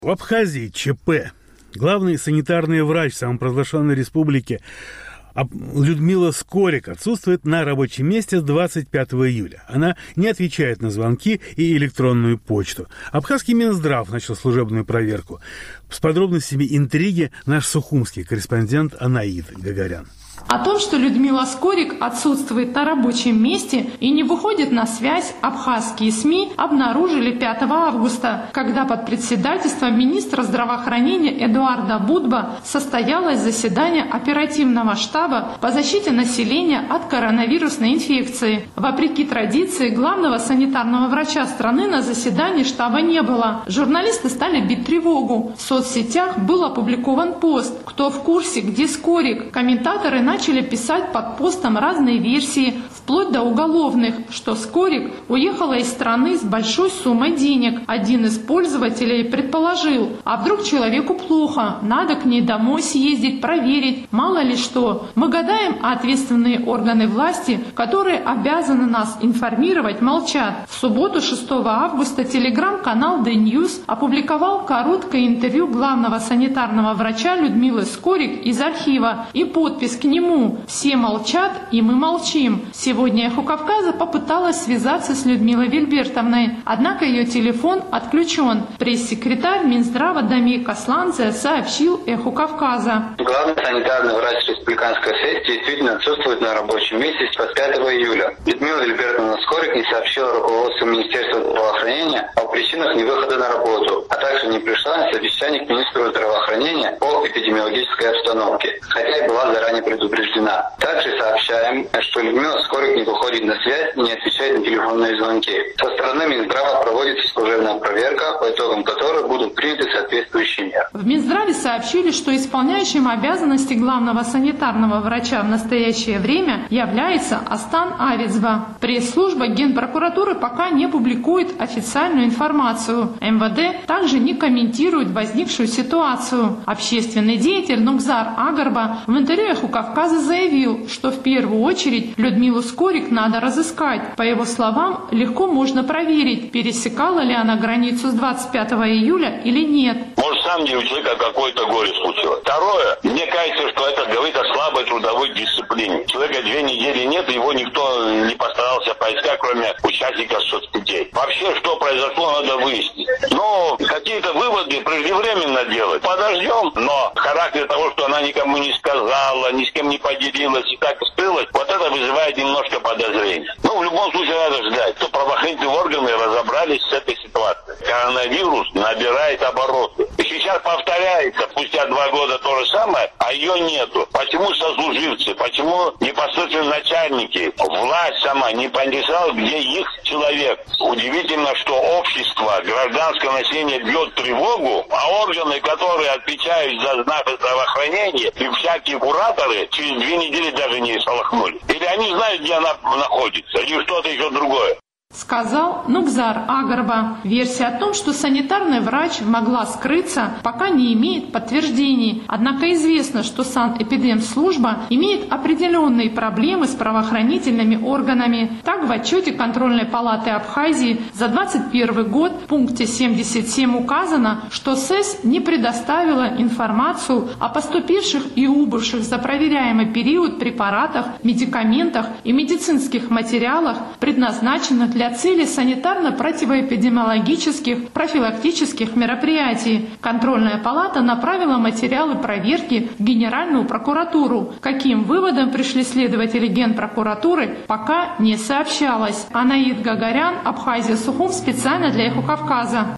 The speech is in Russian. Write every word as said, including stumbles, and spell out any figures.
В Абхазии ЧП. Главный санитарный врач самопровозглашенной республики Людмила Скорик отсутствует на рабочем месте с двадцать пятого июля. Она не отвечает на звонки и электронную почту. Абхазский Минздрав начал служебную проверку. С подробностями интриги наш сухумский корреспондент Анаид Гагарян. О том, что Людмила Скорик отсутствует на рабочем месте и не выходит на связь, абхазские СМИ обнаружили пятого августа, когда под председательством министра здравоохранения Эдуарда Будба состоялось заседание оперативного штаба по защите населения от коронавирусной инфекции. Вопреки традиции, главного санитарного врача страны на заседании штаба не было. Журналисты стали бить тревогу. В соцсетях был опубликован пост «Кто в курсе, где Скорик?». Комментаторы начали начали писать под постом разные версии, вплоть до уголовных, что Скорик уехала из страны с большой суммой денег. Один из пользователей предположил, а вдруг человеку плохо, надо к ней домой съездить, проверить, мало ли что. Мы гадаем, а ответственные органы власти, которые обязаны нас информировать, молчат. В субботу шестого августа телеграм-канал Д Ньюс опубликовал короткое интервью главного санитарного врача Людмилы Скорик из архива и подпись к нему: «Все молчат, и мы молчим». Сегодня «Эхо Кавказа» попыталась связаться с Людмилой Вильбертовной, однако ее телефон отключен. Пресс-секретарь Минздрава Дамир Касланце сообщил «Эхо Кавказа». Главный санитарный врач республиканской сессии действительно отсутствует на рабочем месте с двадцать пятого июля. Людмила Вильбертовна Скорик не сообщила руководству Министерства здравоохранения о причинах невыхода на работу, а также не пришла на совещание к министру здравоохранения по эпидемиологической обстановке, хотя и была заранее предупреждена. Также сообщаем, что Людмила Скорик не выходит на связь и не отвечает на телефонные звонки. Со стороны Минздрава проводится служебная проверка, по итогам которой будут приняты соответствующие меры. В Минздраве сообщили, что исполняющим обязанности главного санитарного врача в настоящее время является Астан Авицба. Пресс-служба Генпрокуратуры пока не публикует официальную информацию. эм вэ дэ также не комментирует возникшую ситуацию. Общественный деятель Нугзар Агарба в интервью «Эху Кавказа» заявил, что в первую очередь Людмилу Скорик надо разыскать. По его словам, легко можно проверить, пересекала ли она границу с двадцать пятого июля или нет. Может, сам не у человека какое-то горе случилось. Второе, мне кажется, что это говорит о слабой трудовой дисциплине. Человека две недели нет, его никто не постарался поискать, кроме участников соцсетей. Вообще, что произошло, надо выяснить. Но какие-то выводы преждевременно делать. Подождем, но характер того, что она никому не сказала, ни с кем не поделилась и так скрылась, вот это вызывает немножко подозрения. Ну, в любом случае надо ждать, что правоохранительные органы разобрались с этой ситуацией. Коронавирус набирает обороты. И сейчас повторяется, спустя два года то же самое, а ее нету. Почему сослуживцы, почему непосредственно начальники, власть сама не поинтересовалась, где их человек? Удивительно, что общество, гражданское население бьет тревогу, а органы, которые отвечают за знак здравоохранения, и всякие кураторы через две недели даже не шелохнули. Или они знают, где она находится, или что-то еще другое. Сказал Нугзар Агарба. Версия о том, что санитарный врач могла скрыться, пока не имеет подтверждений. Однако известно, что санэпидемслужба имеет определенные проблемы с правоохранительными органами. Так, в отчете контрольной палаты Абхазии за двадцать первый год в пункте семьдесят семь указано, что СЭС не предоставила информацию о поступивших и убывших за проверяемый период препаратах, медикаментах и медицинских материалах, предназначенных для для цели санитарно-противоэпидемиологических профилактических мероприятий. Контрольная палата направила материалы проверки в Генеральную прокуратуру. Каким выводом пришли следователи Генпрокуратуры, пока не сообщалось. Анаид Гагарян, Абхазия, Сухум, специально для «Эхо Кавказа».